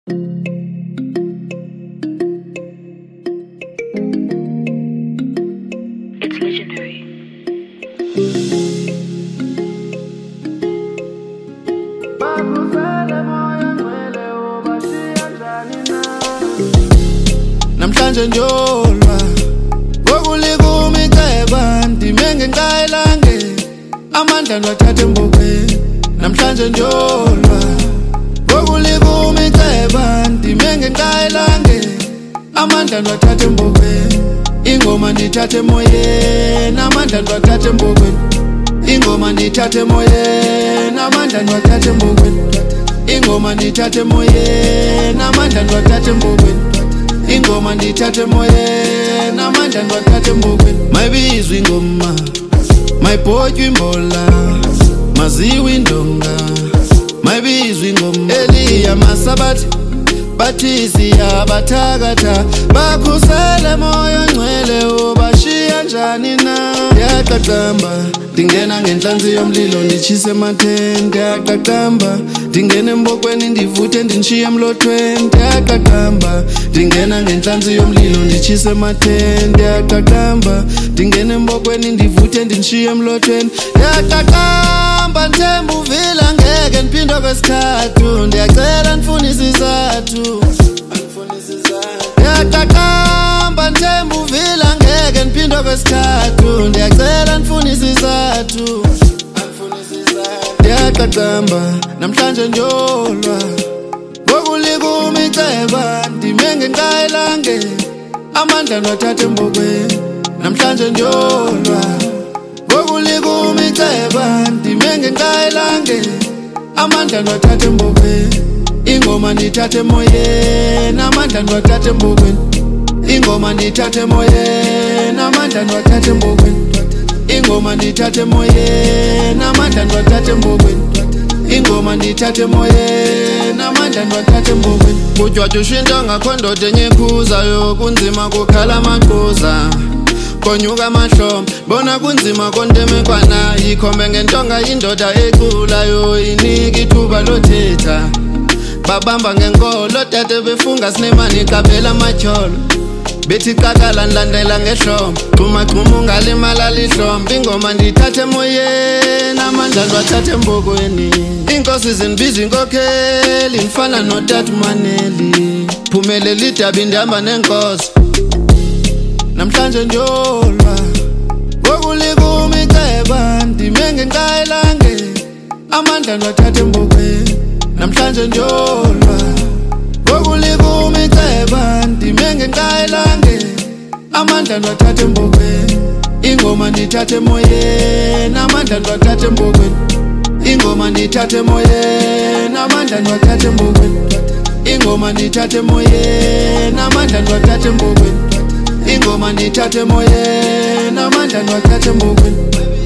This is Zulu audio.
It's legendary. Namhlanje njolwa ngokulikuma iceba ndimenge nkayilange amandla nwathathe mbokweni. Namhlanje njolwa ngokulikuma iceba ndimenge nkayilange amandla nwathathe mbokweni. Ingoma ndithathe emoyeni amandla nwathathe mbokweni. Ingoma ndithathe emoyeni amandla nwathathe mbokweni. Ingoma ndithathe emoyeni amandla nwathathe mbokweni. Ingoma ndithathe emoyeni amandla nwathathe mbokweni. Mayibizwe ingoma mayibhotywe imbola maziwe indonga. Mayibizwe ingoma Eliya Masabatha bathi siyabathakatha bakhusele moyo ngcwele ubashiya njani na. Ndiyaqaqamba ndingena ngenhlanzi yomlilo nditshise ematheni. Ndiyaqaqamba ndingena embokweni ndivuthe ndinshiye emlothweni. Ndiyaqaqamba ndingena ngenhlanzi yomlilo nditshise ematheni. Ndiyaqaqamba ndingena embokweni ndivuthe ndinshiye emlothweni. Ndiyaqaqamba ndithemba uvila ngeke ndiphinde okwesithathu. Ndiyacela ndifuna isizathu. Ndiyaqaqamba ndithemba uvila ngeke ndiphinde okwesithathu. Ndiyacela ndifuna isizathu. Ndiyaqaqamba namhlanje njolwa ngokulikuma iceba ndimenge nkayilange amandla nwathathe mbokweni. Namhlanje njolwa ngokulikuma iceba ndimenge nkayilange amandla nwathathe mbokweni. Ingoma ndithathe emoyeni amandla nwathathe mbokweni. Ingoma ndithathe emoyeni amandla nwathathe mbokweni. Ingoma ndithathe emoyeni amandla nwathathe mbokweni. Ingoma ndithathe emoyeni amandla nwathathe mbokweni. Kutywatywishwa into ngakho ndoda enyekhuzayo kunzima kukhala amaqhuza konyuka amahlombe bona kunzima kontemekwana. Yikhombe ngentonga yindoda eculayo inika ithuba lothetha. Babamba ngenkolo dade befunga sinemani iqaphela amatyholo. Bethi qakala ndilandela ngehlombe xhumagxuma ungalimala lihlombe. Ingoma ndithathe emoyeni amandla nwathathe mbokweni. Iinkosi zindibiza inkokheli ndifana notata uManeli. Phumelela idabi ndihamba neenkosi. Namhlanje njolwa ngokulikuma iceba ndimenge nkayilange amandla nwathathe mbokweni. Namhlanje njolwa ngokulikuma iceba ndimenge nkayilange amandla nwathathe mbokweni. Ingoma ndithathe emoyeni amandla nwathathe mbokweni. Ingoma ndithathe emoyeni amandla nwathathe mbokweni. Ingoma ndithathe emoyeni amandla nwathathe mbokweni. Ingoma ndithathe emoyeni amandla nwathathe mbokweni.